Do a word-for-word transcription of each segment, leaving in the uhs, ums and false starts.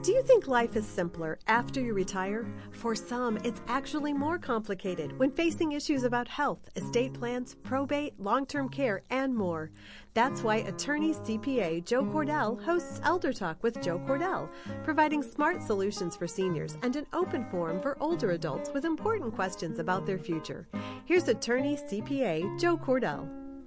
Do you think life is simpler after you retire? For some, it's actually more complicated when facing issues about health, estate plans, probate, long-term care, and more. That's why attorney C P A Joe Cordell hosts Elder Talk with Joe Cordell, providing smart solutions for seniors and an open forum for older adults with important questions about their future. Here's attorney C P A Joe Cordell.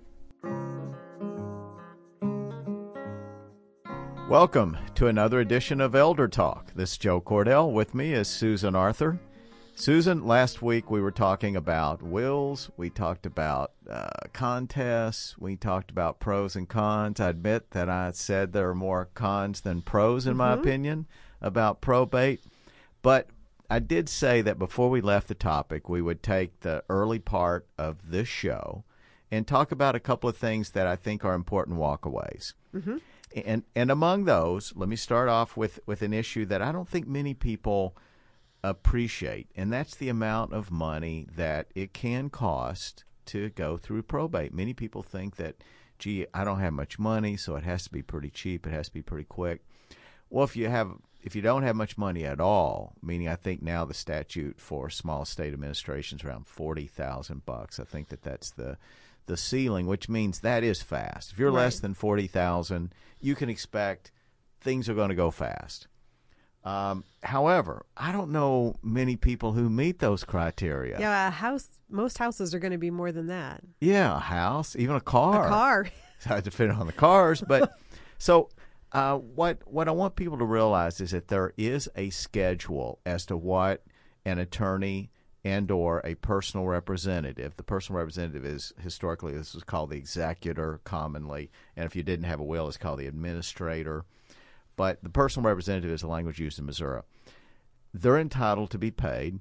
Welcome to another edition of Elder Talk. This is Joe Cordell. With me is Susan Arthur. Susan, last week we were talking about wills. We talked about uh, contests. We talked about pros and cons. I admit that I said there are more cons than pros, in mm-hmm. my opinion, about probate. But I did say that before we left the topic, we would take the early part of this show and talk about a couple of things that I think are important walkaways. Mm-hmm. And and among those, let me start off with, with an issue that I don't think many people appreciate, and that's the amount of money that it can cost to go through probate. Many people think that, gee, I don't have much money, so it has to be pretty cheap. It has to be pretty quick. Well, if you have if you don't have much money at all, meaning I think now the statute for small estate administration is around forty thousand bucks. I think that that's the the ceiling, which means that is fast. If you're right. less than forty thousand, you can expect things are going to go fast. Um, however, I don't know many people who meet those criteria. Yeah, a house. Most houses are going to be more than that. Yeah, a house, even a car. A car. So it depends on the cars, but so uh, what what I want people to realize is that there is a schedule as to what an attorney and or a personal representative. The personal representative is, historically, this was called the executor commonly, and if you didn't have a will, it's called the administrator. But the personal representative is the language used in Missouri. They're entitled to be paid,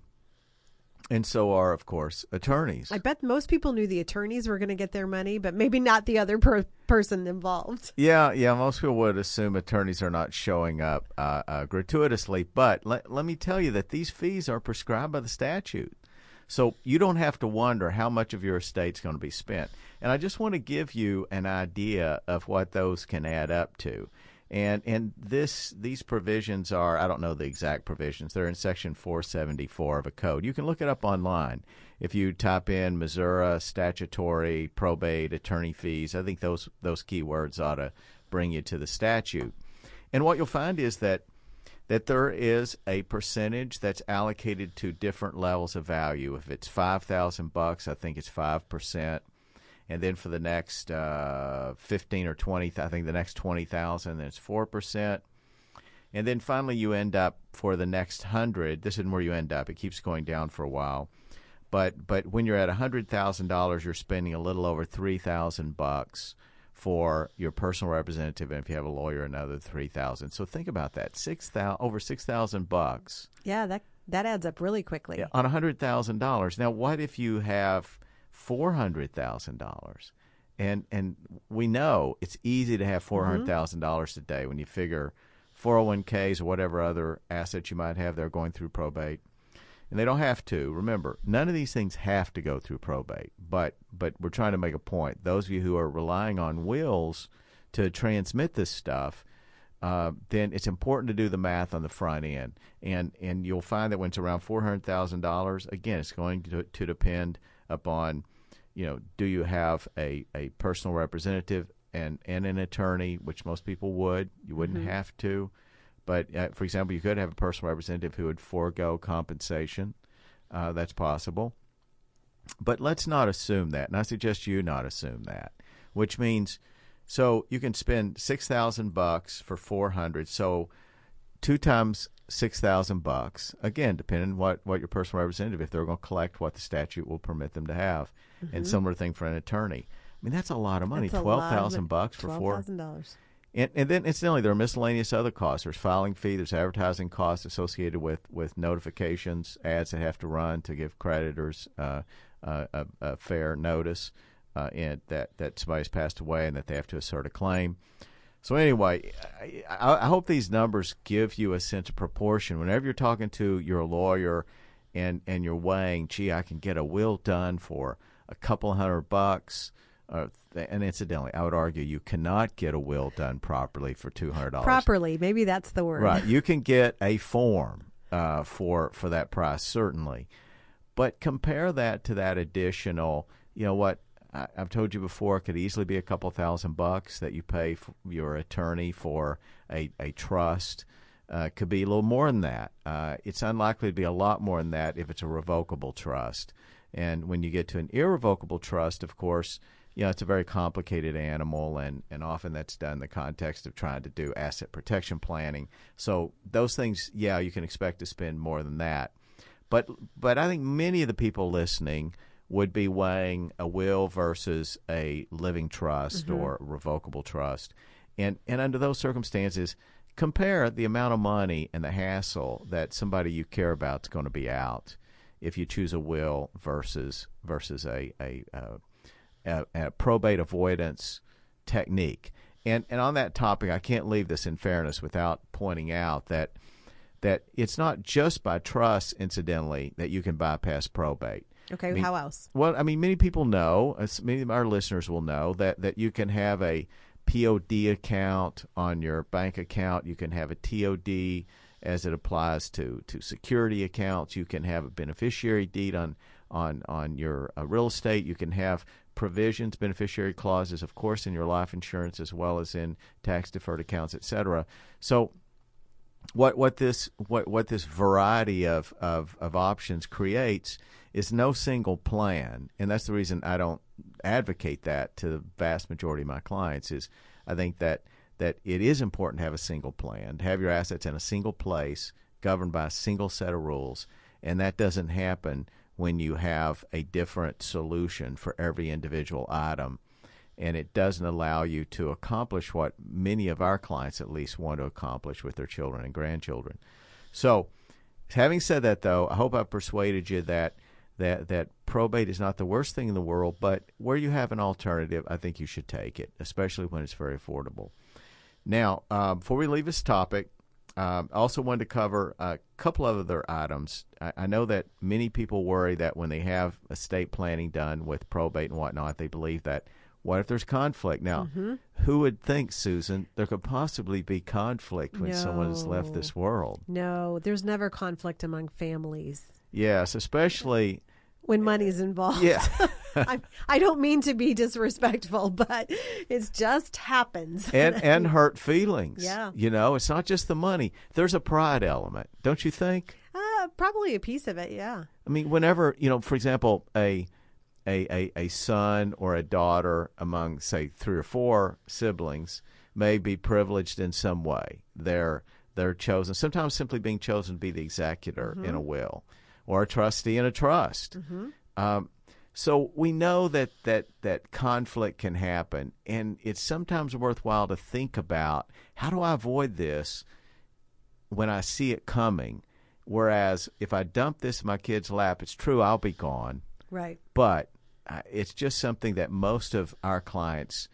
and so are, of course, attorneys. I bet most people knew the attorneys were going to get their money, but maybe not the other per- person involved. Yeah, yeah, most people would assume attorneys are not showing up uh, uh, gratuitously, but let, let me tell you that these fees are prescribed by the statute. So you don't have to wonder how much of your estate's going to be spent. And I just want to give you an idea of what those can add up to. And and this these provisions are, I don't know the exact provisions, they're in Section four seventy-four of a code. You can look it up online. If you type in Missouri statutory probate attorney fees, I think those those keywords ought to bring you to the statute. And what you'll find is that that there is a percentage that's allocated to different levels of value. If it's five thousand bucks, I think it's five percent. And then for the next uh, fifteen or twenty, I think the next twenty thousand, then it's four percent. And then finally you end up for the next one hundred. This isn't where you end up. It keeps going down for a while. But but when you're at one hundred thousand dollars, you're spending a little over three thousand bucks for your personal representative, and if you have a lawyer, another three thousand. So think about that, six thousand over six thousand bucks. Yeah, that that adds up really quickly. Yeah, on a hundred thousand dollars. Now, what if you have four hundred thousand dollars? And and we know it's easy to have four hundred thousand dollars mm-hmm. today when you figure four oh one k's or whatever other assets you might have that are going through probate. And they don't have to. Remember, none of these things have to go through probate. But but we're trying to make a point. Those of you who are relying on wills to transmit this stuff, uh, then it's important to do the math on the front end. And and you'll find that when it's around four hundred thousand dollars, again, it's going to, to depend upon, you know, do you have a, a personal representative and, and an attorney, which most people would. You wouldn't mm-hmm. have to. But, uh, for example, you could have a personal representative who would forego compensation. Uh, that's possible. But let's not assume that, and I suggest you not assume that, which means, so you can spend six thousand bucks for four hundred. So two times six thousand bucks, again, depending on what, what your personal representative, if they're going to collect what the statute will permit them to have, mm-hmm. and similar thing for an attorney. I mean, that's a lot of money, twelve thousand bucks for four. twelve thousand dollars. And, and then, incidentally, there are miscellaneous other costs. There's filing fee. There's advertising costs associated with, with notifications, ads that have to run to give creditors uh, uh, a, a fair notice uh, in, that, that somebody's passed away and that they have to assert a claim. So anyway, I, I hope these numbers give you a sense of proportion. Whenever you're talking to your lawyer and, and you're weighing, gee, I can get a will done for a couple hundred bucks, Uh, and incidentally, I would argue you cannot get a will done properly for two hundred dollars. Properly, maybe that's the word. Right. You can get a form uh, for for that price, certainly. But compare that to that additional, you know what, I, I've told you before, it could easily be a couple thousand bucks that you pay for your attorney for a, a trust. Uh, could be a little more than that. Uh, it's unlikely to be a lot more than that if it's a revocable trust. And when you get to an irrevocable trust, of course, you know, it's a very complicated animal, and, and often that's done in the context of trying to do asset protection planning. So those things, yeah, you can expect to spend more than that. But but I think many of the people listening would be weighing a will versus a living trust mm-hmm. or revocable trust. And and under those circumstances, compare the amount of money and the hassle that somebody you care about is going to be out if you choose a will versus versus a a, a, a, a probate avoidance technique. And and on that topic, I can't leave this in fairness without pointing out that that it's not just by trust, incidentally, that you can bypass probate. Okay, I mean, how else? Well, I mean, many people know, many of our listeners will know, that, that you can have a P O D account on your bank account. You can have a T O D as it applies to, to security accounts. You can have a beneficiary deed on on, on your uh, real estate. You can have provisions, beneficiary clauses, of course, in your life insurance as well as in tax-deferred accounts, et cetera. So what what this what, what this variety of, of, of options creates is no single plan, and that's the reason I don't advocate that to the vast majority of my clients. Is I think that that it is important to have a single plan, to have your assets in a single place, governed by a single set of rules, and that doesn't happen when you have a different solution for every individual item, and it doesn't allow you to accomplish what many of our clients at least want to accomplish with their children and grandchildren. So, having said that, though, I hope I've persuaded you that that that probate is not the worst thing in the world, but where you have an alternative, I think you should take it, especially when it's very affordable. Now, uh, before we leave this topic, um, I also wanted to cover a couple of other items. I, I know that many people worry that when they have estate planning done with probate and whatnot, they believe that, what if there's conflict? Now, mm-hmm. who would think, Susan, there could possibly be conflict when no. someone has left this world? No, there's never conflict among families. Yes, especially when money's involved. Yeah. I, I don't mean to be disrespectful, but it just happens. And and hurt feelings. Yeah. You know, it's not just the money. There's a pride element, don't you think? Uh, probably a piece of it, yeah. I mean, whenever, you know, for example, a a, a, a son or a daughter among, say, three or four siblings may be privileged in some way. They're they're chosen, sometimes simply being chosen to be the executor mm-hmm. in a will, or a trustee in a trust. Mm-hmm. Um, so we know that, that, that conflict can happen, and it's sometimes worthwhile to think about, how do I avoid this when I see it coming? Whereas if I dump this in my kid's lap, it's true, I'll be gone. Right. But uh, it's just something that most of our clients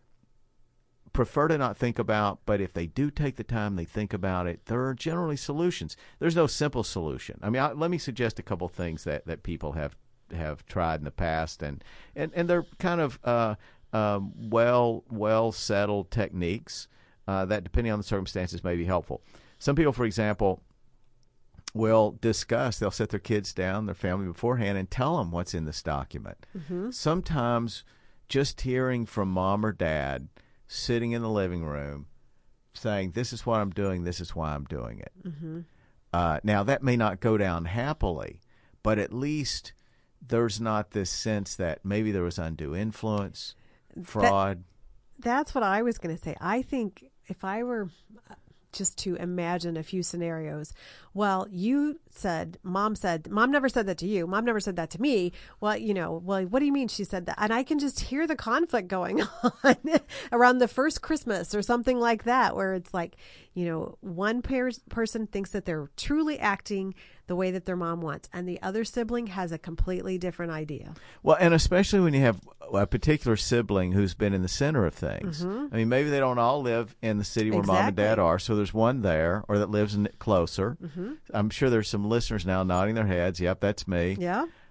prefer to not think about, but if they do take the time, they think about it, there are generally solutions. There's no simple solution. I mean, I, let me suggest a couple things that, that people have have tried in the past, and, and, and they're kind of uh, um, well, well-settled techniques uh, that, depending on the circumstances, may be helpful. Some people, for example, will discuss, they'll set their kids down, their family beforehand, and tell them what's in this document. Mm-hmm. Sometimes just hearing from mom or dad sitting in the living room saying, this is what I'm doing, this is why I'm doing it. Mm-hmm. Uh, now, that may not go down happily, but at least there's not this sense that maybe there was undue influence, fraud. That, that's what I was going to say. I think if I were just to imagine a few scenarios. Well, you said, mom said, mom never said that to you. Mom never said that to me. Well, you know, well, what do you mean she said that? And I can just hear the conflict going on around the first Christmas or something like that, where it's like, you know, one per- person thinks that they're truly acting the way that their mom wants, and the other sibling has a completely different idea. Well, and especially when you have a particular sibling who's been in the center of things. Mm-hmm. I mean, maybe they don't all live in the city where exactly. mom and dad are, so there's one there, or that lives in closer. Mm-hmm. I'm sure there's some listeners now nodding their heads. Yep, that's me. Yeah.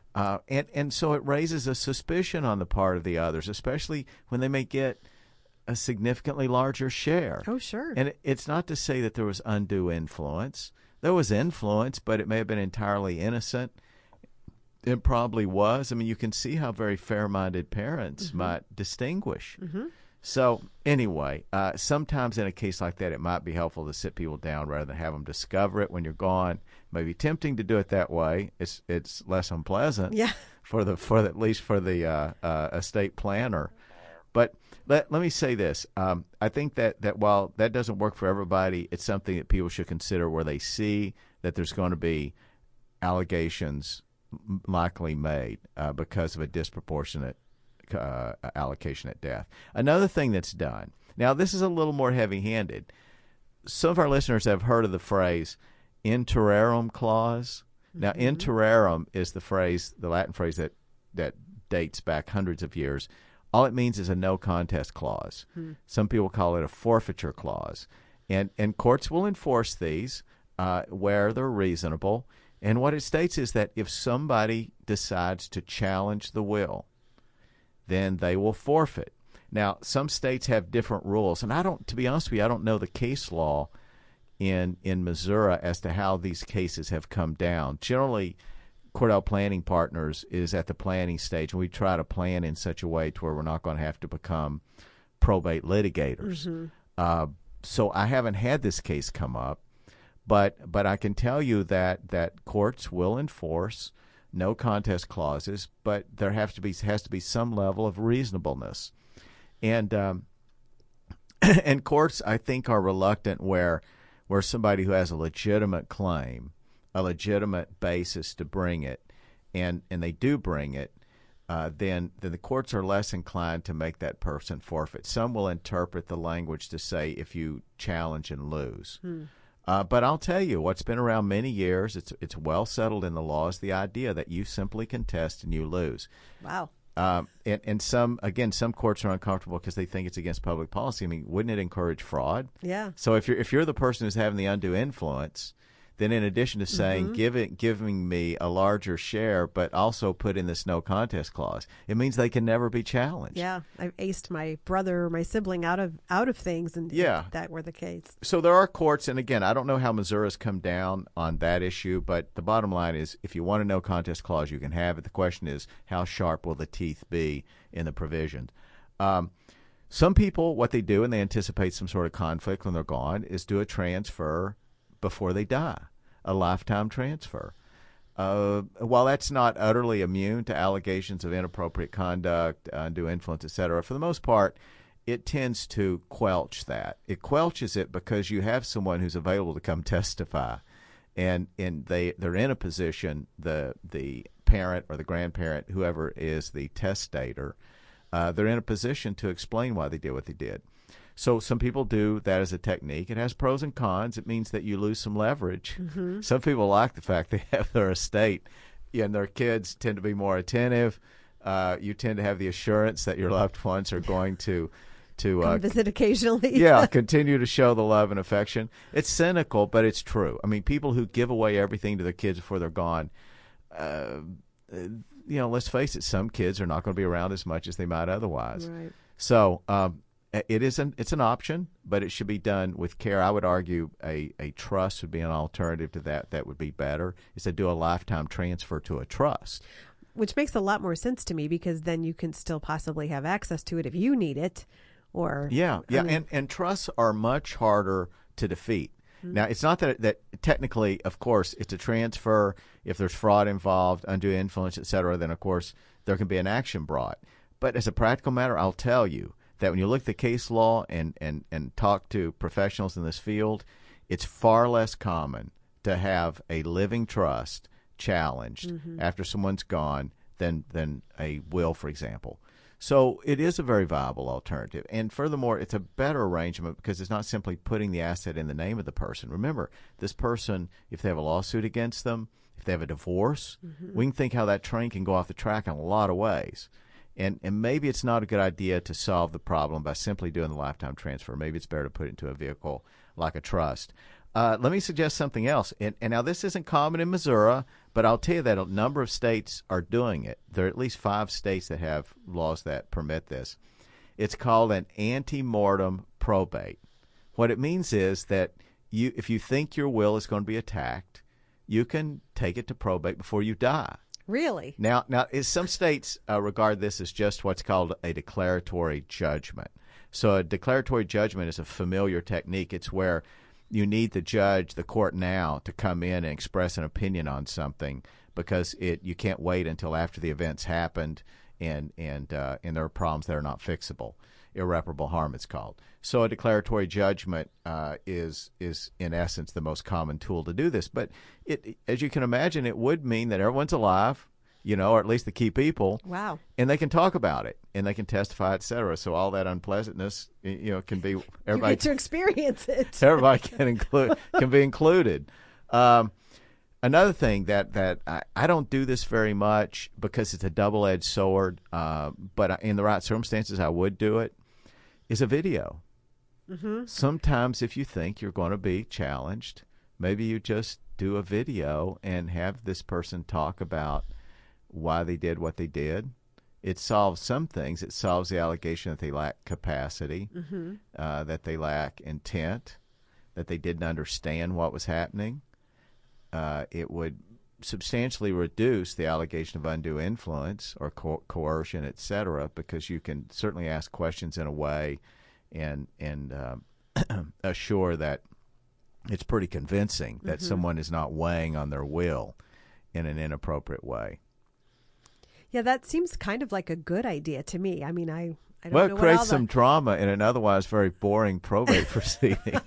Uh, and, and so it raises a suspicion on the part of the others, especially when they may get a significantly larger share. Oh, sure. And it, it's not to say that there was undue influence. There was influence, but it may have been entirely innocent. It probably was. I mean, you can see how very fair-minded parents mm-hmm. might distinguish. Mm-hmm. So anyway, uh, sometimes in a case like that, it might be helpful to sit people down rather than have them discover it when you're gone. It may be tempting to do it that way. It's it's less unpleasant yeah. for the for the, at least for the uh, uh, estate planner. But let let me say this: um, I think that, that while that doesn't work for everybody, it's something that people should consider where they see that there's going to be allegations likely made uh, because of a disproportionate uh, allocation at death. Another thing that's done, now this is a little more heavy-handed. Some of our listeners have heard of the phrase in terrarum clause. Mm-hmm. Now, in terrarum is the phrase, the Latin phrase that, that dates back hundreds of years. All it means is a no contest clause. Hmm. Some people call it a forfeiture clause. And, and courts will enforce these uh, where they're reasonable. And what it states is that if somebody decides to challenge the will, then they will forfeit. Now, some states have different rules, and I don't, to be honest with you, I don't know the case law in in Missouri as to how these cases have come down. Generally, Cordell Planning Partners is at the planning stage, and we try to plan in such a way to where we're not going to have to become probate litigators. Mm-hmm. Uh, so I haven't had this case come up. But but I can tell you that, that courts will enforce no contest clauses, but there have to be has to be some level of reasonableness, and um, and courts I think are reluctant where where somebody who has a legitimate claim, a legitimate basis to bring it, and and they do bring it, uh, then then the courts are less inclined to make that person forfeit. Some will interpret the language to say if you challenge and lose. Hmm. Uh, but I'll tell you, what's been around many years, it's it's well settled in the law, is the idea that you simply contest and you lose. Wow. Um, and, and some, again, some courts are uncomfortable because they think it's against public policy. I mean, wouldn't it encourage fraud? Yeah. So if you're if you're the person who's having the undue influence, then in addition to saying mm-hmm. give it, giving me a larger share, but also put in this no contest clause, it means they can never be challenged. Yeah, I've aced my brother or my sibling out of out of things, and yeah. if that were the case. So there are courts, and again, I don't know how Missouri's come down on that issue, but the bottom line is if you want a no contest clause, you can have it. The question is how sharp will the teeth be in the provision? Um, some people, what they do, and they anticipate some sort of conflict when they're gone, is do a transfer before they die, a lifetime transfer. Uh, while that's not utterly immune to allegations of inappropriate conduct, undue influence, et cetera, for the most part, it tends to quelch that. It quelches it because you have someone who's available to come testify, and and they they're in a position, the the parent or the grandparent, whoever is the testator, uh, they're in a position to explain why they did what they did. So some people do that as a technique. It has pros and cons. It means that you lose some leverage. Mm-hmm. Some people like the fact they have their estate, and their kids tend to be more attentive. Uh, you tend to have the assurance that your loved ones are going to to Come uh, visit occasionally. yeah, continue to show the love and affection. It's cynical, but it's true. I mean, people who give away everything to their kids before they're gone, uh, you know, let's face it, some kids are not going to be around as much as they might otherwise. Right. So um, it is an, it's an option, but it should be done with care. I would argue a, a trust would be an alternative to that. That would be better, is to do a lifetime transfer to a trust. Which makes a lot more sense to me, because then you can still possibly have access to it if you need it. Or Yeah, yeah, I mean, and, and trusts are much harder to defeat. Mm-hmm. Now, it's not that that technically, of course, it's a transfer. If there's fraud involved, undue influence, et cetera, then, of course, there can be an action brought. But as a practical matter, I'll tell you that when you look at the case law and, and, and talk to professionals in this field, it's far less common to have a living trust challenged mm-hmm. after someone's gone than than a will, for example. So it is a very viable alternative. And furthermore, it's a better arrangement because it's not simply putting the asset in the name of the person. Remember, this person, if they have a lawsuit against them, if they have a divorce, mm-hmm. we can think how that train can go off the track in a lot of ways. And and maybe it's not a good idea to solve the problem by simply doing the lifetime transfer. Maybe it's better to put it into a vehicle like a trust. Uh, let me suggest something else. And, and now this isn't common in Missouri, but I'll tell you that a number of states are doing it. There are at least five states that have laws that permit this. It's called an ante-mortem probate. What it means is that you, if you think your will is going to be attacked, you can take it to probate before you die. Really? Now, now, is some states uh, regard this as just what's called a declaratory judgment. So a declaratory judgment is a familiar technique. It's where you need the judge, the court now, to come in and express an opinion on something because it you can't wait until after the events happened and and uh, and there are problems that are not fixable. Irreparable harm, it's called. So a declaratory judgment uh, is is in essence the most common tool to do this. But it, as you can imagine, it would mean that everyone's alive, you know, or at least the key people. Wow. And they can talk about it, and they can testify, et cetera. So all that unpleasantness, you know, can be everybody you get to experience it. Everybody can include can be included. Um, another thing that that I, I don't do this very much because it's a double-edged sword, uh, but in the right circumstances, I would do it. Is a video. Mm-hmm. Sometimes, if you think you're going to be challenged, maybe you just do a video and have this person talk about why they did what they did. It solves some things. It solves the allegation that they lack capacity, mm-hmm. uh, that they lack intent, that they didn't understand what was happening. Uh, it would substantially reduce the allegation of undue influence or co- coercion, et cetera, because you can certainly ask questions in a way and and um, assure that it's pretty convincing that mm-hmm. someone is not weighing on their will in an inappropriate way. Yeah, that seems kind of like a good idea to me. I mean, I, I don't well, know it creates what all some the... drama in an otherwise very boring probate proceeding.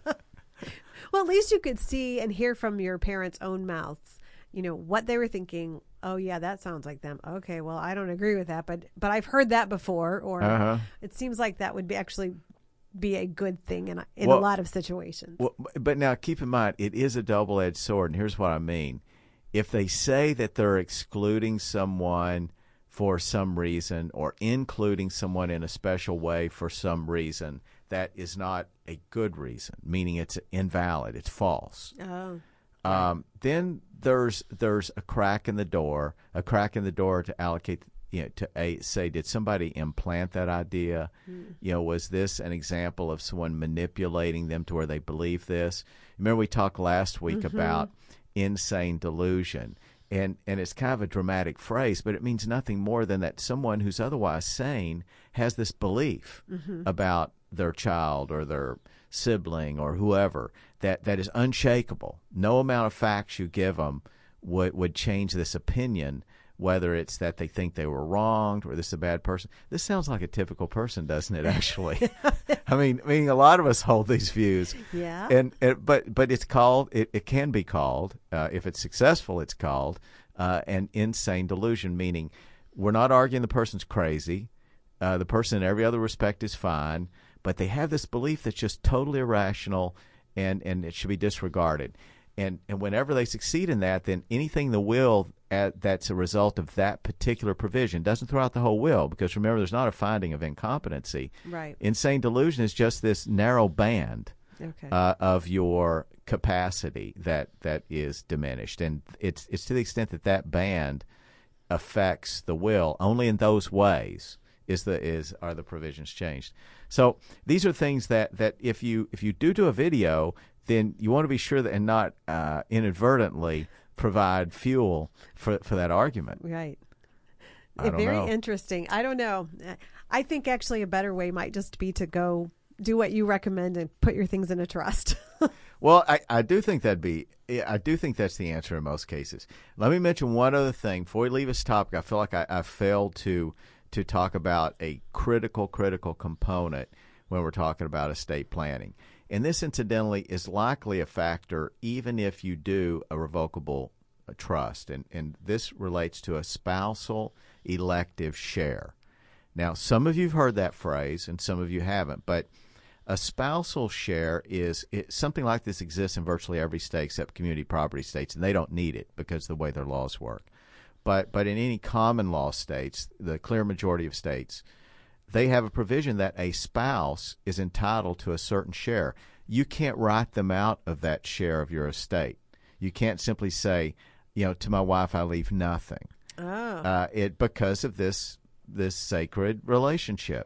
Well, at least you could see and hear from your parents' own mouths, you know, what they were thinking. Oh, yeah, that sounds like them. Okay, well, I don't agree with that, but but I've heard that before. Or uh-huh. It seems like that would be actually be a good thing in, a, in well, a lot of situations. Well, but now keep in mind, it is a double-edged sword, and here's what I mean. If they say that they're excluding someone for some reason or including someone in a special way for some reason, that is not a good reason, meaning it's invalid, it's false. Oh. Um, then there's there's a crack in the door, a crack in the door to allocate, you know, to a, say, did somebody implant that idea? Mm. You know, was this an example of someone manipulating them to where they believe this? Remember we talked last week mm-hmm. about insane delusion, and and it's kind of a dramatic phrase, but it means nothing more than that someone who's otherwise sane has this belief mm-hmm. about their child or their sibling or whoever that, that is unshakable. No amount of facts you give them would, would change this opinion, whether it's that they think they were wronged or this is a bad person. This sounds like a typical person, doesn't it, actually? I mean, I mean, a lot of us hold these views. Yeah. And, and but but it's called, it, it can be called, uh, if it's successful, it's called uh, an insane delusion, meaning we're not arguing the person's crazy. Uh, the person in every other respect is fine, but they have this belief that's just totally irrational and, and it should be disregarded. And and whenever they succeed in that, then anything in the will at, that's a result of that particular provision doesn't throw out the whole will, because remember, there's not a finding of incompetency. Right. Insane delusion is just this narrow band okay. uh, of your capacity that, that is diminished. And it's it's to the extent that that band affects the will, only in those ways is the is are the provisions changed. So these are things that, that if you if you do do a video, then you want to be sure that and not uh, inadvertently provide fuel for for that argument. Right. I don't Very know. interesting. I don't know. I think actually a better way might just be to go do what you recommend and put your things in a trust. Well, I, I do think that'd be I do think that's the answer in most cases. Let me mention one other thing before we leave this topic. I feel like I, I failed to to talk about a critical, critical component when we're talking about estate planning. And this, incidentally, is likely a factor even if you do a revocable trust. And, and this relates to a spousal elective share. Now, some of you have heard that phrase and some of you haven't, but a spousal share is it, something like this exists in virtually every state except community property states, and they don't need it because of the way their laws work. But but in any common law states, the clear majority of states, they have a provision that a spouse is entitled to a certain share. you can't write them out of that share of your estate. You can't simply say, you know, to my wife I leave nothing. Oh. Uh, it because of this this sacred relationship.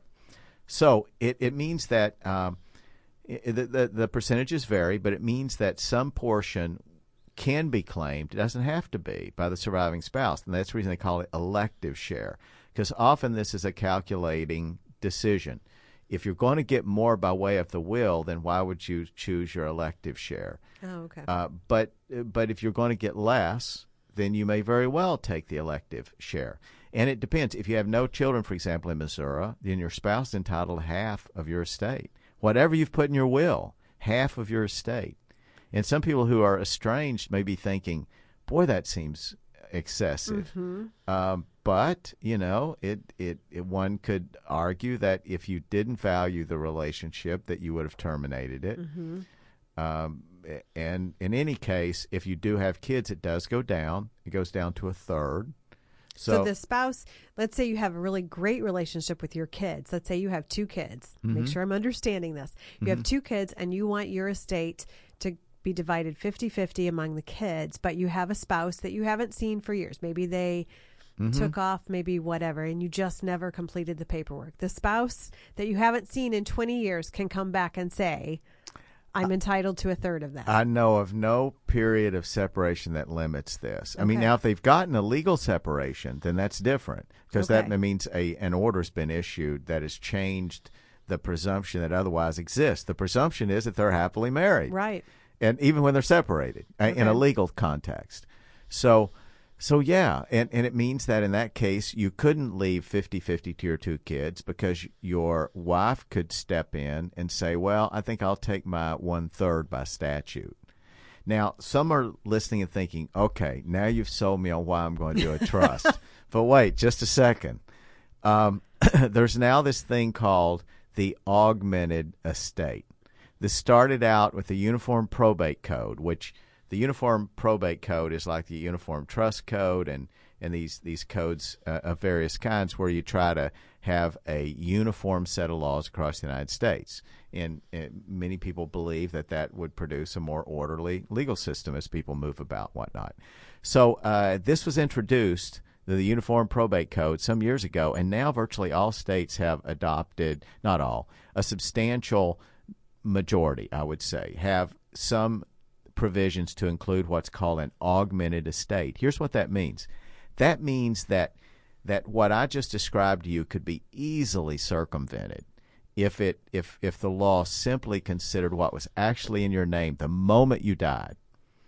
So it, it means that um, it, the, the the percentages vary, but it means that some portion can be claimed. It doesn't have to be by the surviving spouse, and that's the reason they call it elective share, because often this is a calculating decision. If you're going to get more by way of the will, then why would you choose your elective share? Oh, okay. Uh, but but if you're going to get less, then you may very well take the elective share. And it depends. If you have no children, for example, in Missouri, then your spouse is entitled to half of your estate. Whatever you've put in your will, half of your estate. And some people who are estranged may be thinking, boy, that seems excessive. Mm-hmm. Um, but, you know, it, it, it one could argue that if you didn't value the relationship, that you would have terminated it. Mm-hmm. Um, and in any case, if you do have kids, it does go down. It goes down to a third. So, So, the spouse, let's say you have a really great relationship with your kids. Let's say you have two kids. Mm-hmm. Make sure I'm understanding this. You have two kids and you want your estate to be divided fifty-fifty among the kids, but you have a spouse that you haven't seen for years. Maybe they mm-hmm. took off, maybe whatever, and you just never completed the paperwork. The spouse that you haven't seen in twenty years can come back and say, I'm entitled to a third of that. I know of no period of separation that limits this. I mean, Okay. now if they've gotten a legal separation, then that's different, because Okay. that means a an order's been issued that has changed the presumption that otherwise exists. The presumption is that they're happily married. Right. And even when they're separated uh, in a Okay. legal context. So, so yeah, and, and it means that in that case, you couldn't leave fifty-fifty to your two kids, because your wife could step in and say, well, I think I'll take my one-third by statute. Now, some are listening and thinking, okay, now you've sold me on why I'm going to do a trust. But wait, just a second. Um, there's now this thing called the augmented estate. This started out with the Uniform Probate Code, which the Uniform Probate Code is like the Uniform Trust Code and, and these, these codes uh, of various kinds, where you try to have a uniform set of laws across the United States. And, and many people believe that that would produce a more orderly legal system as people move about, whatnot. So uh, this was introduced, the Uniform Probate Code, some years ago, and now virtually all states have adopted, not all, a substantial majority, I would say, have some provisions to include what's called an augmented estate. Here's what that means. That means that that what I just described to you could be easily circumvented if it if if the law simply considered what was actually in your name the moment you died.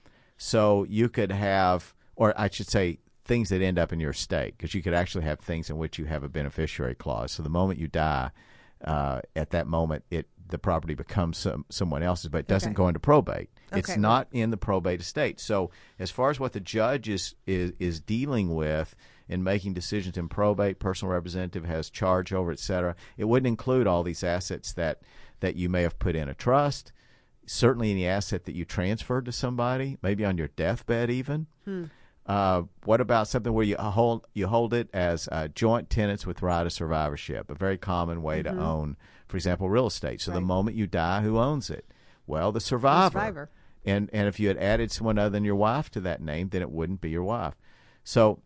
So you could have, or I should say, things that end up in your estate, because you could actually have things in which you have a beneficiary clause. So the moment you die, uh, at that moment, it the property becomes some, someone else's, but it doesn't Okay. go into probate. Okay, It's right. not in the probate estate. So as far as what the judge is, is, is dealing with in making decisions in probate, personal representative has charge over, et cetera, it wouldn't include all these assets that, that you may have put in a trust, certainly any asset that you transferred to somebody, maybe on your deathbed even. Hmm. Uh, what about something where you hold you hold it as uh, joint tenants with right of survivorship, a very common way Mm-hmm. to own, for example, real estate. So the Right. moment you die, who owns it? Well, the survivor. survivor. And and if you had added someone other than your wife to that name, then it wouldn't be your wife. So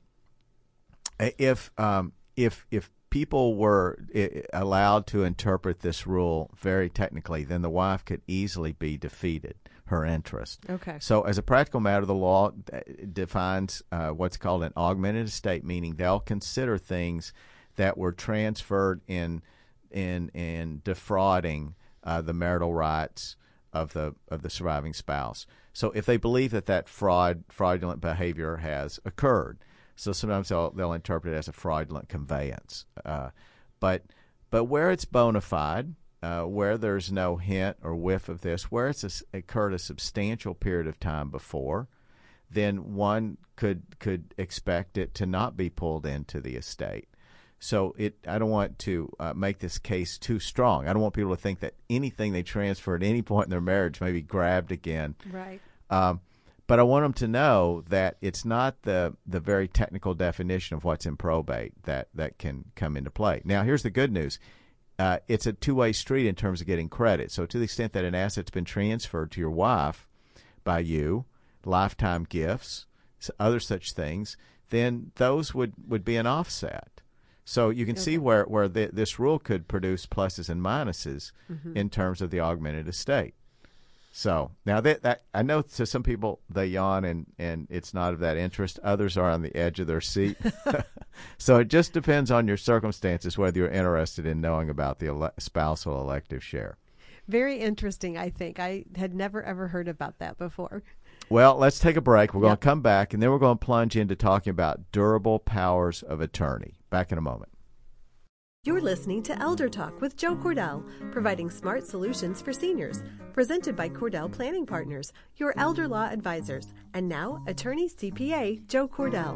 if um, if if people were I- allowed to interpret this rule very technically, then the wife could easily be defeated, her interest. Okay. So as a practical matter, the law uh, defines uh, what's called an augmented estate, meaning they'll consider things that were transferred in in in defrauding uh, the marital rights of the of the surviving spouse. So if they believe that that fraud fraudulent behavior has occurred, so sometimes they'll they'll interpret it as a fraudulent conveyance. Uh, but but where it's bona fide, uh, where there's no hint or whiff of this, where it's a, occurred a substantial period of time before, then one could could expect it to not be pulled into the estate. So it, I don't want to uh, make this case too strong. I don't want people to think that anything they transfer at any point in their marriage may be grabbed again. Right. Um, but I want them to know that it's not the the very technical definition of what's in probate that, that can come into play. Now, here's the good news. uh, it's a two-way street in terms of getting credit. So to the extent that an asset's been transferred to your wife by you, lifetime gifts, other such things, then those would, would be an offset. So you can okay. see where, where the, this rule could produce pluses and minuses mm-hmm. in terms of the augmented estate. So now that, that I know to some people they yawn and, and it's not of that interest. Others are on the edge of their seat. So it just depends on your circumstances whether you're interested in knowing about the ele- spousal elective share. Very interesting, I think. I had never, ever heard about that before. Well, let's take a break. We're yep. going to come back, and then we're going to plunge into talking about durable powers of attorney. Back in a moment. You're listening to Elder Talk with Joe Cordell, providing smart solutions for seniors. Presented by Cordell Planning Partners, your elder law advisors. And now, attorney C P A Joe Cordell.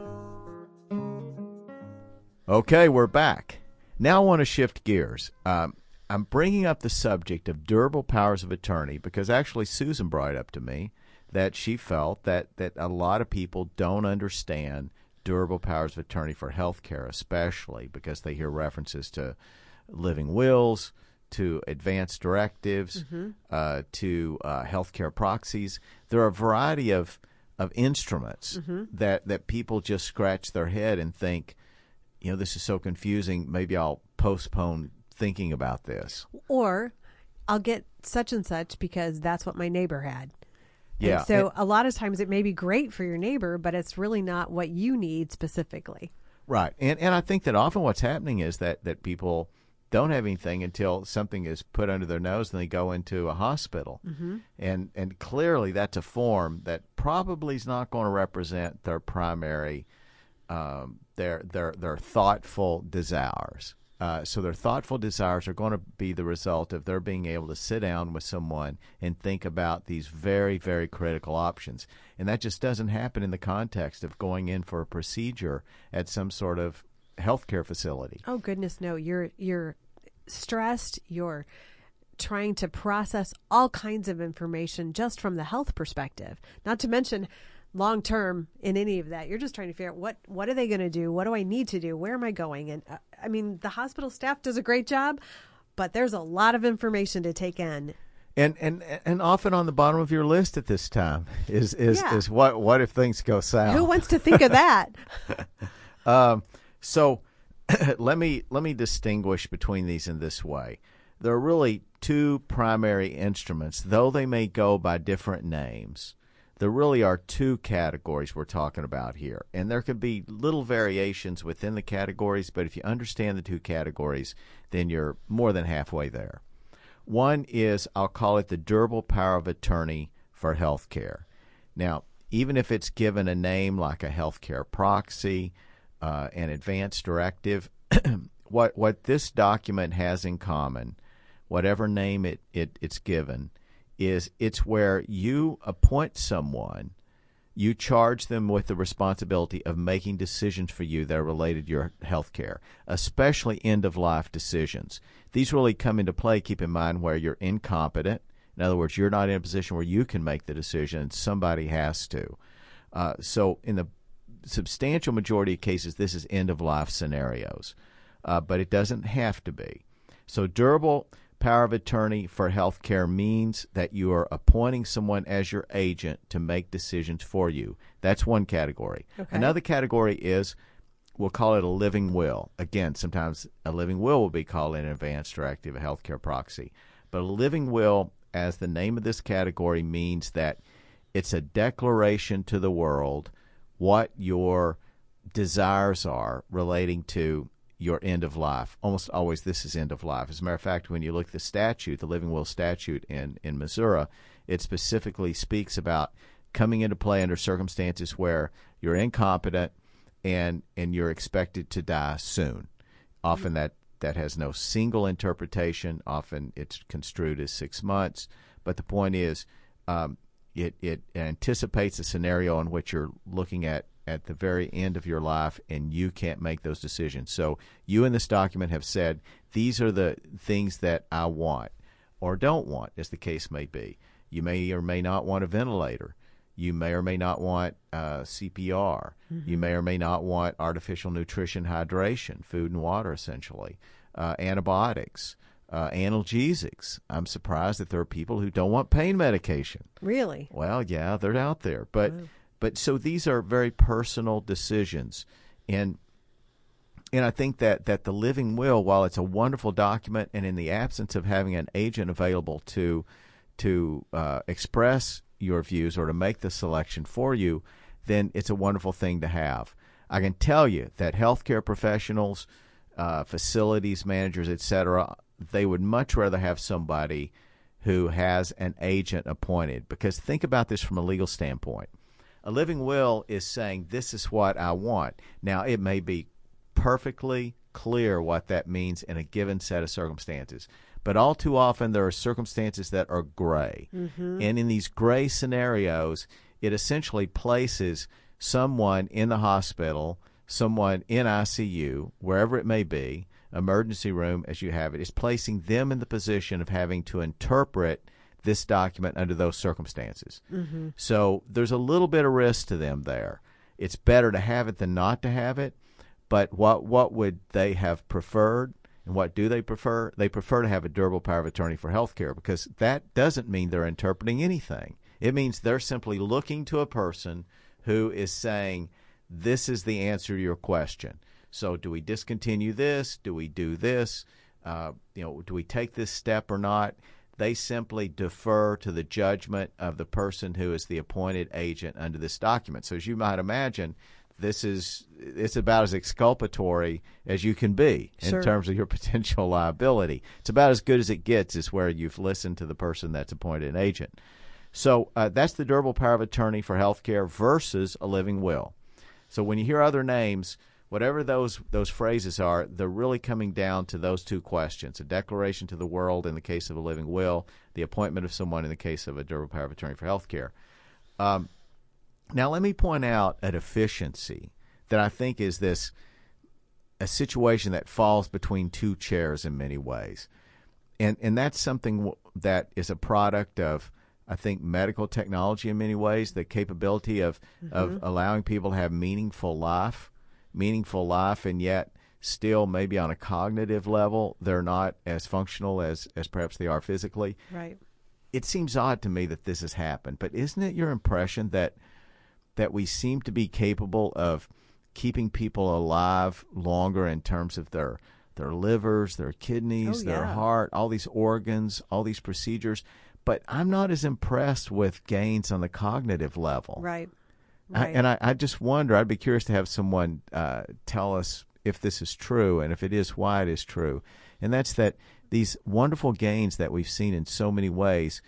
Okay, we're back. Now I want to shift gears. Um, I'm bringing up the subject of durable powers of attorney because actually Susan brought it up to me that she felt that, that a lot of people don't understand durable powers of attorney for health care, especially because they hear references to living wills, to advance directives, mm-hmm. uh, to uh, health care proxies. There are a variety of, of instruments mm-hmm. that, that people just scratch their head and think, you know, this is so confusing, maybe I'll postpone thinking about this. Or I'll get such and such because that's what my neighbor had. Yeah. And so and, a lot of times it may be great for your neighbor, but it's really not what you need specifically. Right. And and I think that often what's happening is that, that people don't have anything until something is put under their nose and they go into a hospital. Mm-hmm. And and clearly that's a form that probably is not going to represent their primary, um, their their their thoughtful desires. Uh, so their thoughtful desires are going to be the result of their being able to sit down with someone and think about these very, very critical options. And that just doesn't happen in the context of going in for a procedure at some sort of healthcare facility. Oh, goodness, no. You're you're stressed. You're trying to process all kinds of information just from the health perspective, not to mention long term in any of that. You're just trying to figure out what what are they going to do? What do I need to do? Where am I going? And uh, I mean, the hospital staff does a great job, but there's a lot of information to take in. And and and often on the bottom of your list at this time is is, yeah. is what what if things go south? Who wants to think of that? um, so let me let me distinguish between these in this way. There are really two primary instruments, though they may go by different names. There really are two categories we're talking about here, and there could be little variations within the categories, but if you understand the two categories, then you're more than halfway there. One is, I'll call it the durable power of attorney for health care. Now, even if it's given a name like a health care proxy, uh, an advance directive, what what this document has in common, whatever name it, it it's given, is it's where you appoint someone, you charge them with the responsibility of making decisions for you that are related to your health care, especially end-of-life decisions. These really come into play, keep in mind, where you're incompetent. In other words, you're not in a position where you can make the decision. Somebody has to. Uh, so in the substantial majority of cases, this is end-of-life scenarios, uh, but it doesn't have to be. So durable power of attorney for health care means that you are appointing someone as your agent to make decisions for you. That's one category. Okay. Another category is, we'll call it a living will. Again, sometimes a living will will be called an advance directive, a health care proxy. But a living will, as the name of this category, means that it's a declaration to the world what your desires are relating to your end of life. Almost always this is end of life. As a matter of fact, when you look at the statute, the living will statute in, in Missouri, it specifically speaks about coming into play under circumstances where you're incompetent and and you're expected to die soon. Often that, that has no single interpretation. Often it's construed as six months. But the point is, um, it, it anticipates a scenario in which you're looking at at the very end of your life, and you can't make those decisions. So you in this document have said, these are the things that I want or don't want, as the case may be. You may or may not want a ventilator. You may or may not want uh, C P R. Mm-hmm. You may or may not want artificial nutrition hydration, food and water, essentially. uh, antibiotics, uh, analgesics. I'm surprised that there are people who don't want pain medication. Really? Well, yeah, they're out there. But, Wow. but so these are very personal decisions. And And I think that, that the living will, while it's a wonderful document, and in the absence of having an agent available to to uh, express your views or to make the selection for you, then it's a wonderful thing to have. I can tell you that healthcare professionals, uh, facilities managers, et cetera, they would much rather have somebody who has an agent appointed. Because think about this from a legal standpoint. A living will is saying, this is what I want. Now, it may be perfectly clear what that means in a given set of circumstances. But all too often there are circumstances that are gray. Mm-hmm. And in these gray scenarios, it essentially places someone in the hospital, someone in I C U, wherever it may be, emergency room as you have it, is placing them in the position of having to interpret this document under those circumstances. Mm-hmm. So there's a little bit of risk to them there. It's better to have it than not to have it. But what what would they have preferred, and what do they prefer? They prefer to have a durable power of attorney for health care, because that doesn't mean they're interpreting anything. It means they're simply looking to a person who is saying, this is the answer to your question. So do we discontinue this? Do we do this? Uh, you know, do we take this step or not? They simply defer to the judgment of the person who is the appointed agent under this document. So as you might imagine, this is it's about as exculpatory as you can be in Sure. terms of your potential liability. It's about as good as it gets, is where you've listened to the person that's appointed an agent. So uh, that's the durable power of attorney for health care versus a living will. So when you hear other names, whatever those those phrases are, they're really coming down to those two questions: a declaration to the world in the case of a living will, the appointment of someone in the case of a durable power of attorney for health care. Um, Now, let me point out a deficiency that I think is this a situation that falls between two chairs in many ways. And and that's something w- that is a product of, I think, medical technology in many ways, the capability of, mm-hmm. of allowing people to have meaningful life, meaningful life, and yet still maybe on a cognitive level, they're not as functional as, as perhaps they are physically. Right. It seems odd to me that this has happened, but isn't it your impression that that we seem to be capable of keeping people alive longer in terms of their their livers, their kidneys, oh, their yeah. heart, all these organs, all these procedures? But I'm not as impressed with gains on the cognitive level. Right. I, right. and I, I just wonder, I'd be curious to have someone uh, tell us if this is true, and if it is, why it is true. And that's that these wonderful gains that we've seen in so many ways,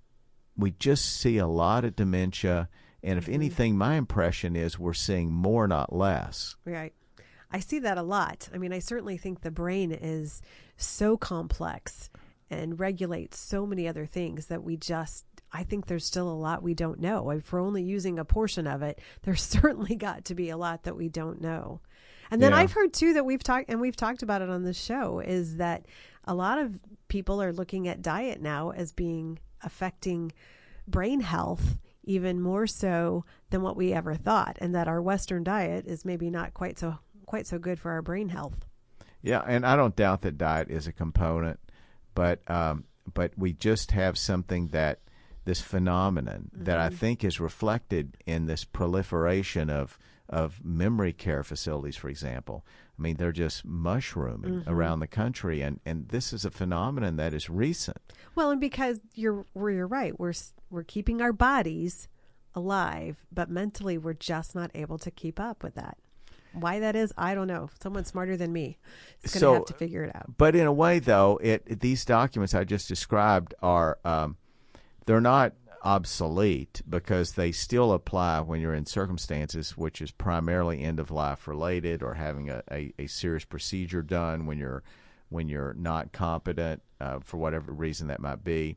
we just see a lot of dementia. And if anything, my impression is we're seeing more, not less. Right. I see that a lot. I mean, I certainly think the brain is so complex and regulates so many other things that we just, I think there's still a lot we don't know. If we're only using a portion of it, there's certainly got to be a lot that we don't know. And then Yeah. I've heard too that we've talked, and we've talked about it on this show, is that a lot of people are looking at diet now as being affecting brain health even more so than what we ever thought, and that our Western diet is maybe not quite so quite so good for our brain health. Yeah, and I don't doubt that diet is a component, but um, but we just have something that this phenomenon mm-hmm. that I think is reflected in this proliferation of of memory care facilities, for example. I mean, they're just mushrooming mm-hmm. around the country, and, and this is a phenomenon that is recent. Well, and because you're where you're right, we're we're keeping our bodies alive, but mentally we're just not able to keep up with that. Why that is, I don't know. Someone smarter than me is going to So, have to figure it out. But in a way, though, it these documents I just described are um, they're not obsolete, because they still apply when you're in circumstances which is primarily end of life related, or having a, a, a serious procedure done when you're when you're not competent uh, for whatever reason that might be.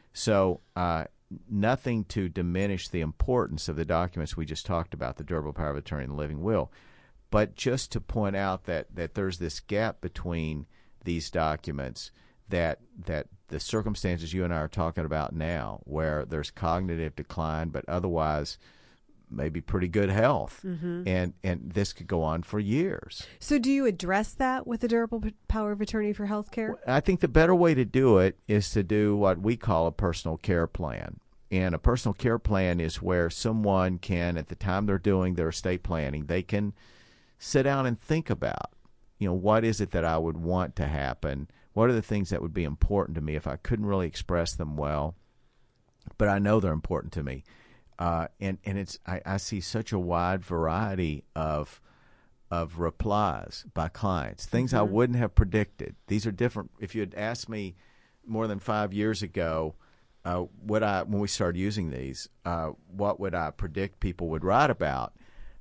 So uh, nothing to diminish the importance of the documents we just talked about, the durable power of attorney and the living will, but just to point out that that there's this gap between these documents, that that the circumstances you and I are talking about now, where there's cognitive decline, but otherwise maybe pretty good health, Mm-hmm. and and this could go on for years. So do you address that with the durable p- power of attorney for healthcare? I think the better way to do it is to do what we call a personal care plan. And a personal care plan is where someone can, at the time they're doing their estate planning, they can sit down and think about, you know, what is it that I would want to happen? What are the things that would be important to me if I couldn't really express them well, but I know they're important to me? Uh, and and it's I, I see such a wide variety of of replies by clients, things mm-hmm. I wouldn't have predicted. These are different. If you had asked me more than five years ago, uh, would I when we started using these, uh, what would I predict people would write about?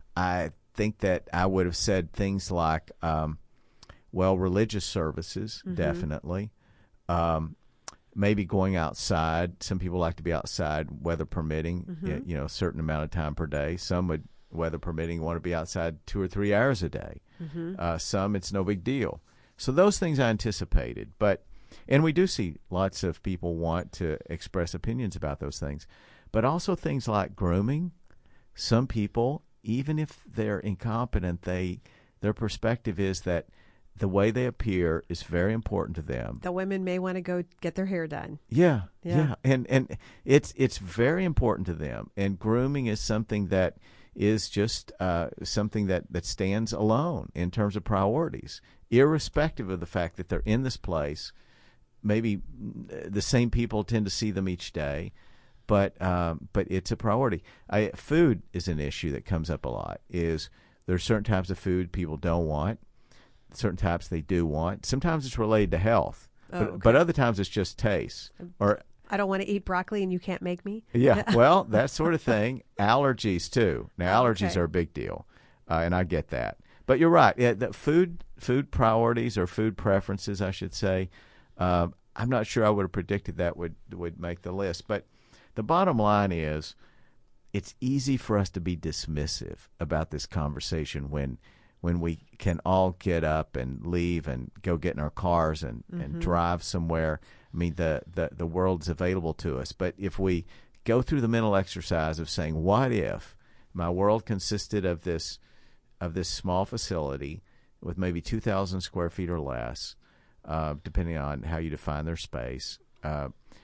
I think that I would have said things like, um, well, religious services, mm-hmm. definitely. Um, Maybe going outside. Some people like to be outside, weather permitting, mm-hmm. you know, a certain amount of time per day. Some would, weather permitting, want to be outside two or three hours a day. Mm-hmm. Uh, some, it's no big deal. So those things I anticipated. But, and we do see lots of people want to express opinions about those things. But also things like grooming. Some people, even if they're incompetent, they their perspective is that the way they appear is very important to them. The women may want to go get their hair done. Yeah, yeah, yeah. and and it's it's very important to them. And grooming is something that is just uh, something that, that stands alone in terms of priorities, irrespective of the fact that they're in this place. Maybe the same people tend to see them each day, but um, but it's a priority. I, food is an issue that comes up a lot. Is there are certain types of food people don't want. Certain types they do want. Sometimes it's related to health, oh, but, okay. but other times it's just taste. Or I don't want to eat broccoli and you can't make me. Yeah, well, that sort of thing. Allergies too. Now allergies okay. are a big deal, uh, and I get that. But you're right. Yeah, the food food priorities or food preferences, I should say. Um, I'm not sure I would have predicted that would would make the list. But the bottom line is, it's easy for us to be dismissive about this conversation when. when we can all get up and leave and go get in our cars and, mm-hmm. and drive somewhere. I mean, the, the, the world's available to us. But if we go through the mental exercise of saying, what if my world consisted of this of this small facility with maybe two thousand square feet or less, uh, depending on how you define their space, uh,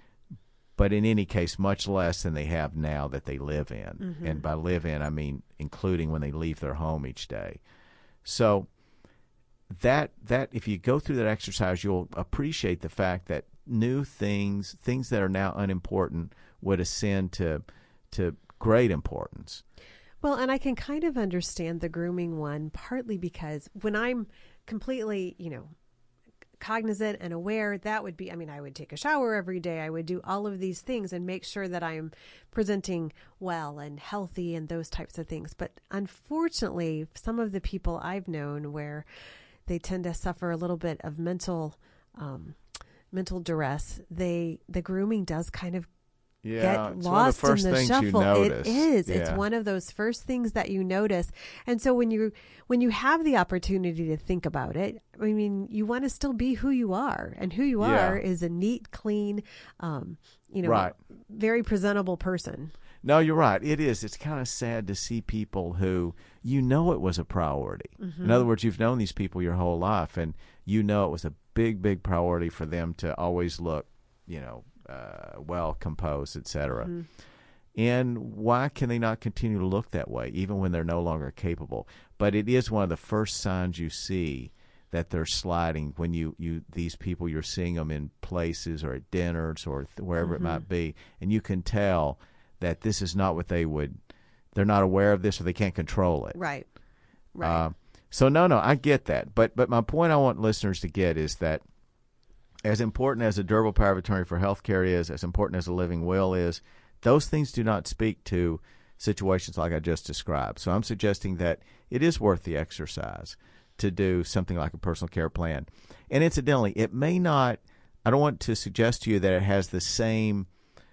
but in any case, much less than they have now that they live in. Mm-hmm. And by live in, I mean including when they leave their home each day. So that that if you go through that exercise, you'll appreciate the fact that new things, things that are now unimportant, would ascend to to great importance. Well, and I can kind of understand the grooming one, partly because when I'm completely, you know, cognizant and aware, that would be, I mean, I would take a shower every day. I would do all of these things and make sure that I'm presenting well and healthy and those types of things. But unfortunately, some of the people I've known where they tend to suffer a little bit of mental, um, mental duress, they, the grooming does kind of Yeah, get it's lost one of the first in the things shuffle. you notice. It is. Yeah. It's one of those first things that you notice. And so when you when you have the opportunity to think about it, I mean, you want to still be who you are, and who you Yeah. are is a neat, clean, um, you know, Right. very presentable person. No, you're right. It is. It's kind of sad to see people who you know it was a priority. Mm-hmm. In other words, you've known these people your whole life, and you know it was a big, big priority for them to always look, you know, uh, well composed, et cetera. Mm-hmm. And why can they not continue to look that way, even when they're no longer capable? But it is one of the first signs you see that they're sliding when you, you these people, you're seeing them in places or at dinners or th- wherever mm-hmm. it might be, and you can tell that this is not what they would, they're not aware of this or they can't control it. Right, right. Uh, so, no, no, I get that. But but my point I want listeners to get is that as important as a durable power of attorney for health care is, as important as a living will is, those things do not speak to situations like I just described. So I'm suggesting that it is worth the exercise to do something like a personal care plan. And incidentally, it may not, I don't want to suggest to you that it has the same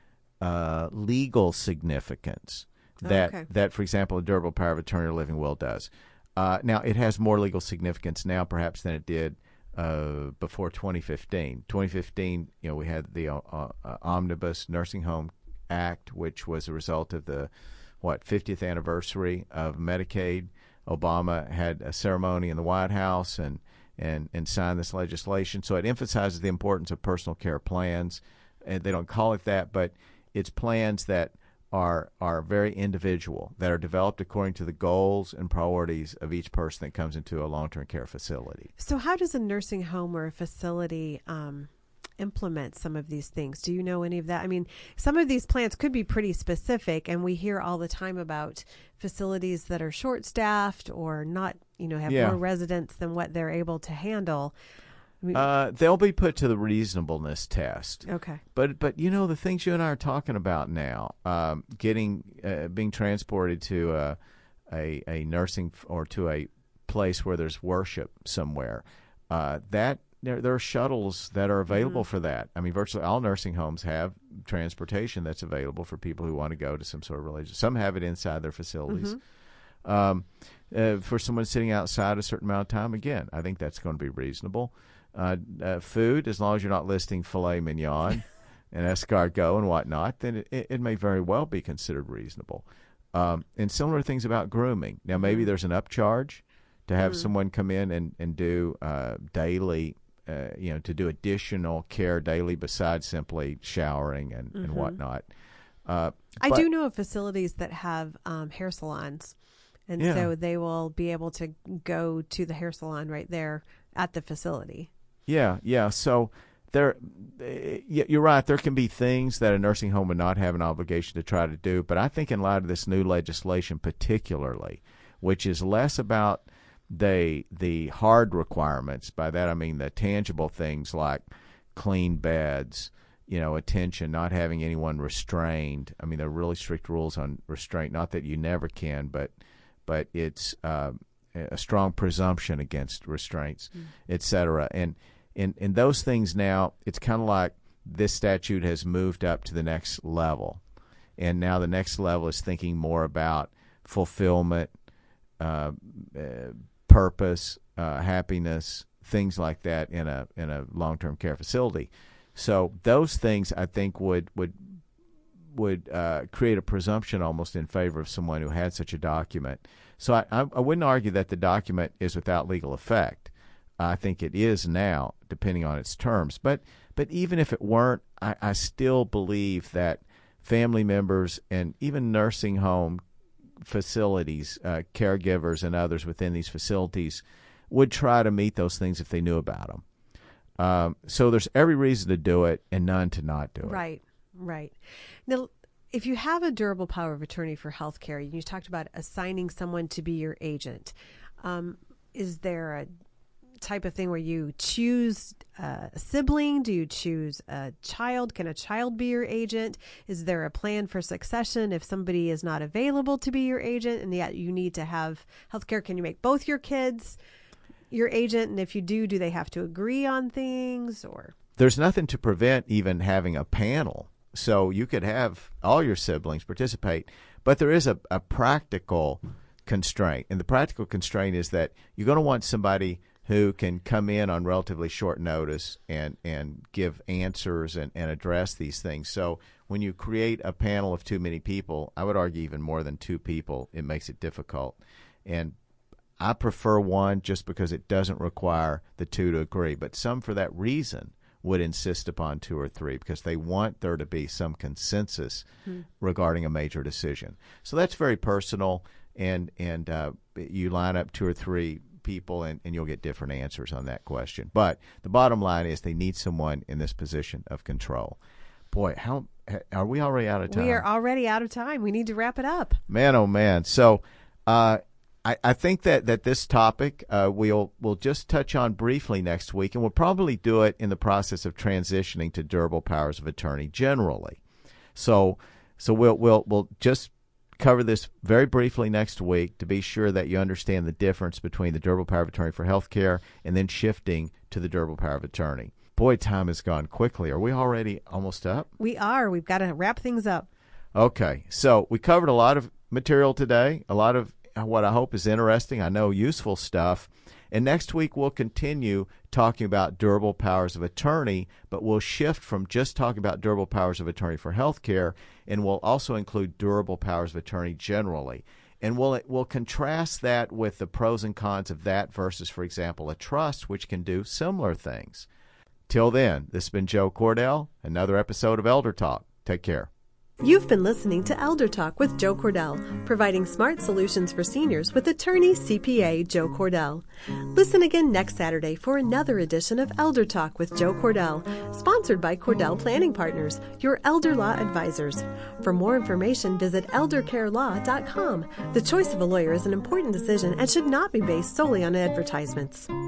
uh, legal significance that, okay. that, for example, a durable power of attorney or living will does. Uh, now, it has more legal significance now perhaps than it did uh, before twenty fifteen. twenty fifteen, you know, we had the uh, uh, Omnibus Nursing Home Act, which was a result of the what, fiftieth anniversary of Medicaid. Obama had a ceremony in the White House and, and, and signed this legislation. So it emphasizes the importance of personal care plans. And they don't call it that, but it's plans that are are very individual, that are developed according to the goals and priorities of each person that comes into a long-term care facility. So how does a nursing home or a facility um, implement some of these things? Do you know any of that? I mean, some of these plans could be pretty specific, and we hear all the time about facilities that are short-staffed or not, you know, have Yeah. more residents than what they're able to handle. I mean, Uh, they'll be put to the reasonableness test. okay. But but you know the things you and I are talking about now, um, getting uh, being transported to a, a a nursing f- or to a place where there's worship somewhere. Uh, that there, there are shuttles that are available Mm-hmm. for that. I mean, virtually all nursing homes have transportation that's available for people who want to go to some sort of religious. Some have it inside their facilities. Mm-hmm. Um, uh, for someone sitting outside a certain amount of time, again, I think that's going to be reasonable. Uh, uh, food, as long as you're not listing filet mignon and escargot and whatnot, then it, it, it may very well be considered reasonable. Um, and similar things about grooming. Now, maybe there's an upcharge to have Mm. someone come in and, and do uh, daily, uh, you know, to do additional care daily besides simply showering and, and Mhm. whatnot. Uh, I but- do know of facilities that have um, hair salons, and Yeah. so they will be able to go to the hair salon right there at the facility. Yeah, yeah. So there, uh, you're right. There can be things that a nursing home would not have an obligation to try to do. But I think in light of this new legislation, particularly, which is less about the the hard requirements. By that I mean the tangible things like clean beds, you know, attention, not having anyone restrained. I mean, there are really strict rules on restraint. Not that you never can, but but it's uh, a strong presumption against restraints, mm. et cetera. And in in those things now, it's kind of like this statute has moved up to the next level, and now the next level is thinking more about fulfillment, uh, uh, purpose, uh, happiness, things like that in a in a long-term care facility. So those things I think would would would uh, create a presumption almost in favor of someone who had such a document. So I, I, I wouldn't argue that the document is without legal effect. I think it is now, depending on its terms. But but even if it weren't, I, I still believe that family members and even nursing home facilities, uh, caregivers and others within these facilities would try to meet those things if they knew about them. Um, so there's every reason to do it and none to not do it. Right, right. Now, if you have a durable power of attorney for health care, you talked about assigning someone to be your agent. Um, is there a type of thing where you choose a sibling? Do you choose a child? Can a child be your agent? Is there a plan for succession if somebody is not available to be your agent and yet you need to have health care? Can you make both your kids your agent? And if you do, do they have to agree on things? Or there's nothing to prevent even having a panel. So you could have all your siblings participate, but there is a, a practical constraint. And the practical constraint is that you're going to want somebody who can come in on relatively short notice and, and give answers and, and address these things. So when you create a panel of too many people, I would argue even more than two people, it makes it difficult. And I prefer one just because it doesn't require the two to agree. But some, for that reason, would insist upon two or three because they want there to be some consensus hmm. regarding a major decision. So that's very personal, and, and uh, you line up two or three people and, and you'll get different answers on that question. But the bottom line is they need someone in this position of control. Boy, how are we already out of time? We are already out of time. We need to wrap it up. Man, oh man. So uh, I, I think that, that this topic uh, we'll we'll just touch on briefly next week, and we'll probably do it in the process of transitioning to durable powers of attorney generally. So so we'll we'll we'll just cover this very briefly next week to be sure that you understand the difference between the durable power of attorney for health care and then shifting to the durable power of attorney. Boy, time has gone quickly. Are we already almost up? We are. We've got to wrap things up. Okay. So we covered a lot of material today, a lot of what I hope is interesting, I know useful stuff. And next week, we'll continue talking about durable powers of attorney, but we'll shift from just talking about durable powers of attorney for healthcare, and we'll also include durable powers of attorney generally. And we'll, we'll contrast that with the pros and cons of that versus, for example, a trust, which can do similar things. Till then, this has been Joe Cordell, another episode of Elder Talk. Take care. You've been listening to Elder Talk with Joe Cordell, providing smart solutions for seniors with attorney C P A Joe Cordell. Listen again next Saturday for another edition of Elder Talk with Joe Cordell, sponsored by Cordell Planning Partners, your elder law advisors. For more information, visit elder care law dot com. The choice of a lawyer is an important decision and should not be based solely on advertisements.